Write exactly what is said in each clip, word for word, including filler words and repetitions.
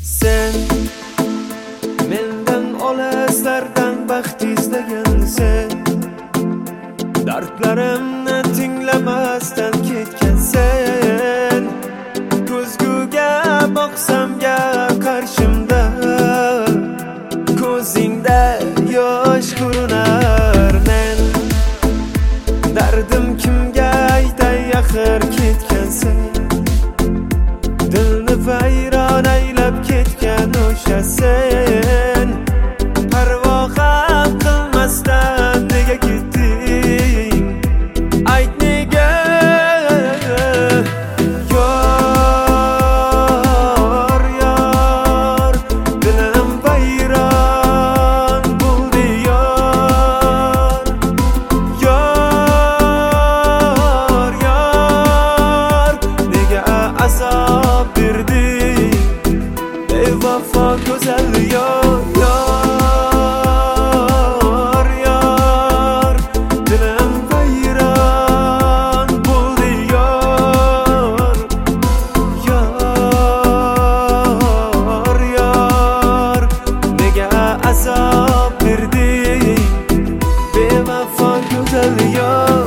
Sen mendan olaslardan baxt izlagan sen, dardlarimni tinglamasdan ketgan sen. Ko'zguga boqsam gap qarshimda, ko'zingda yosh ko'rinar. Men dardim kimga aytay, axir ketgan sen. Dilni vayron aylab ketgan o'sha sen. Parvo ham qilmasdan nega ketding? Ayt nega? Yor, yor, dilim vayron bo'ldi yor. Yor, yor, nega azob berding? Bevafo go'zal yor, yor, yor, dilim vayron bo'ldi yor. Yor, yor, nega azob berding? Bevafo go'zal yor.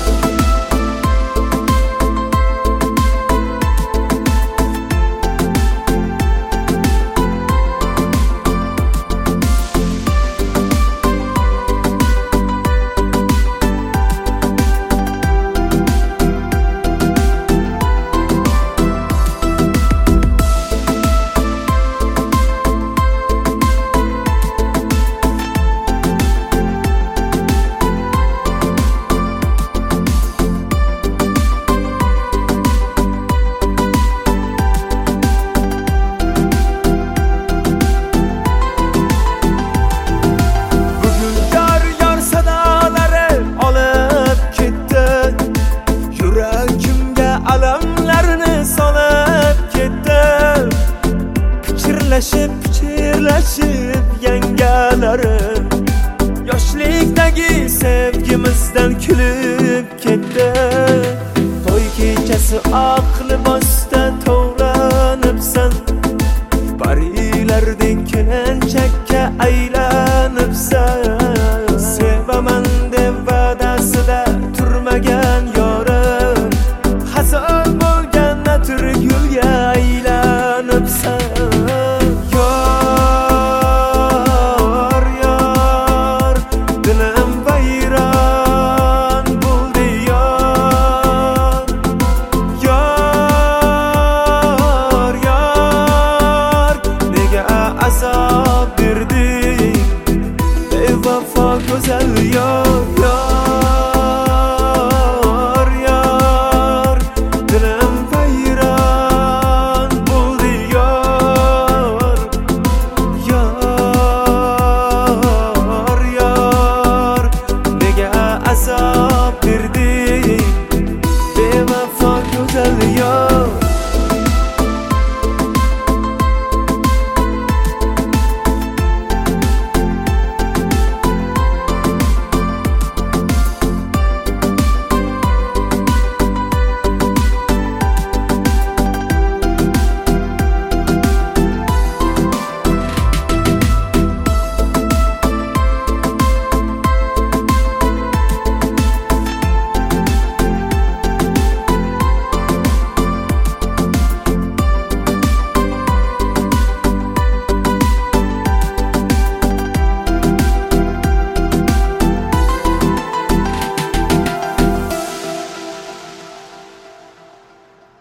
Pichirlashib, pichirlashib yangalarim, yoshlikdagi sevgimizdan kulib ketdi. To'y kechasi oq libosda tovlanibsan, parilardek kelinchakka aylanib